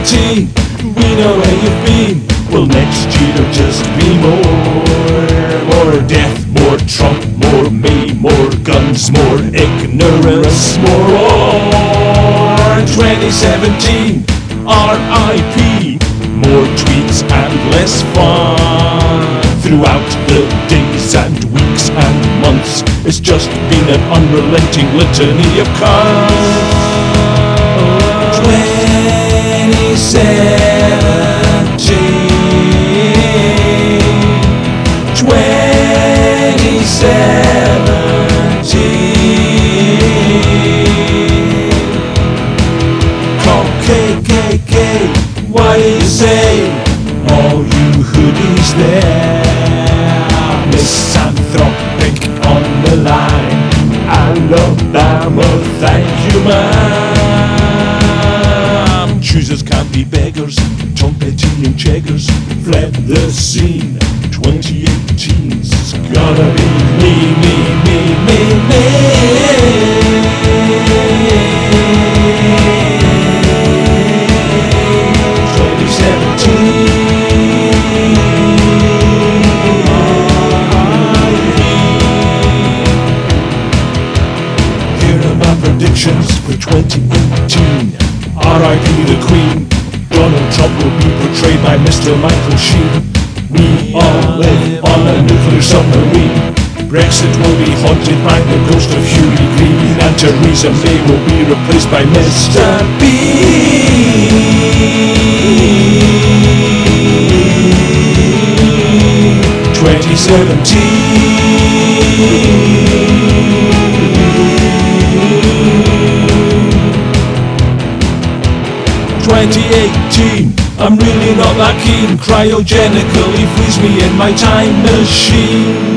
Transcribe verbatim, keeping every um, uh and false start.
seventeen, we know where you've been. Well, next year there'll just be more. More death, more Trump, more me, more guns, more ignorance, more war. twenty seventeen, R I P, more tweets and less fun. Throughout the days and weeks and months, it's just been an unrelenting litany of cunts. twenty seventeen, twenty seventeen. Call K K K, what do you say? All you hoodies there, misanthropic on the line. Alabama, thank you, ma'am. Choosers can't be beggars. Tom Petty and Cheggers fled the scene. twenty eighteen's gonna be me, me, me, me, me. twenty seventeen. Predictions for twenty eighteen. R I P the Queen. Donald Trump will be portrayed by Mister Michael Sheen. We all live on a nuclear submarine. Brexit will be haunted by the ghost of Hughie Green, and Theresa May will be replaced by Mister Bean. twenty seventeen. twenty eighteen, I'm really not that keen. Cryogenically freeze me in my time machine.